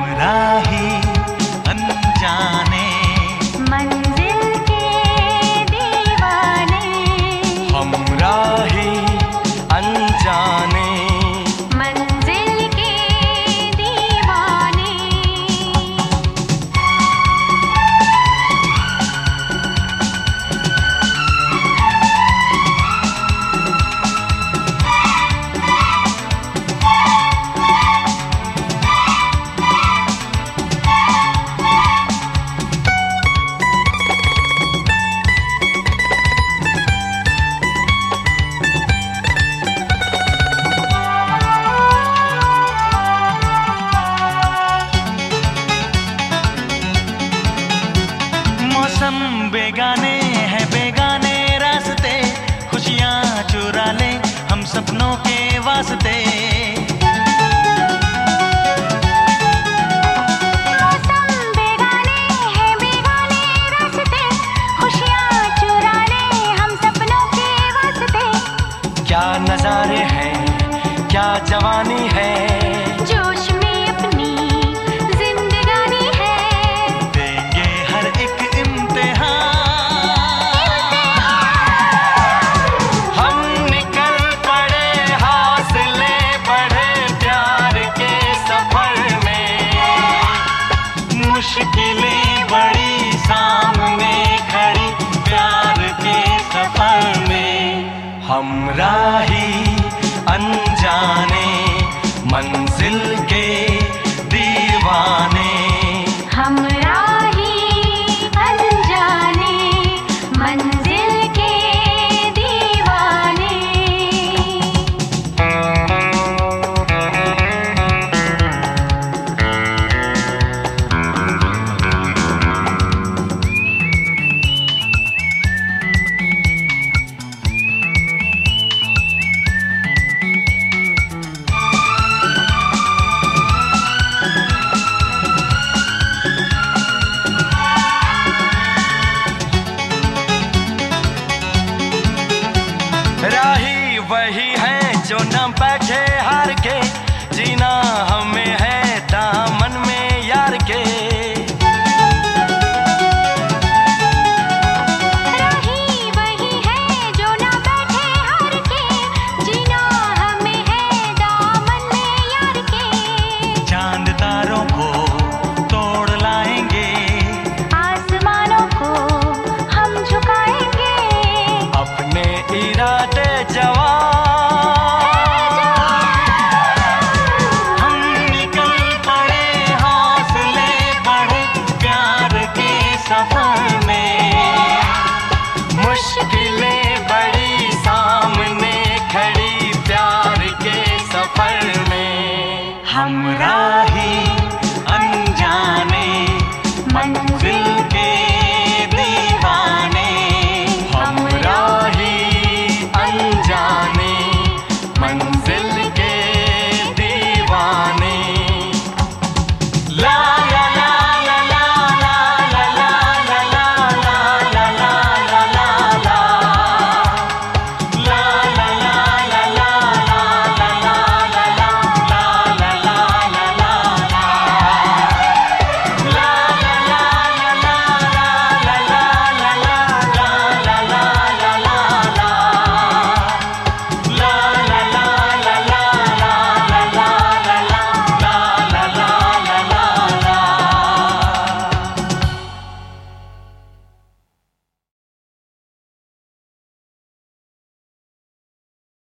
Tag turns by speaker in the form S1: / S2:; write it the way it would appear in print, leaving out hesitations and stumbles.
S1: राही अनजाने,
S2: मंजिल के दीवाने।
S1: हम राही अनजाने,
S2: मंजिल के दीवाने।
S1: मौसम बेगाने हैं, बेगाने रास्ते, खुशियाँ चुरा ले हम सपनों के वास्ते।
S2: मौसम बेगाने हैं, बेगाने रास्ते, खुशियाँ चुरा ले हम सपनों के वास्ते।
S1: क्या नजारे हैं, क्या जवानी है,
S2: जोश में अपनी जिंदगानी है।
S1: देंगे हर एक इम्तिहान। हम निकल पड़े हौसले बढ़े प्यार के सफर में, मुश्किलें बड़ी सामने खड़ी प्यार के सफर में। हम राही अनजाने, मंजिल के दीवाने।
S2: हम राही अनजाने, मंजिल के दीवाने।
S1: राही वही है जो न बैठे हार के, जीना हमें है दामन में यार के।
S2: राही वही है जो ना बैठे हार के, जीना हमें है दामन में यार के।
S1: चांद तारों को तोड़ लाएंगे,
S2: आसमानों को हम झुकाएंगे।
S1: अपने इरादे जवान। हम निकल पड़े हौसले बढ़े प्यार के सफर में, मुश्किलें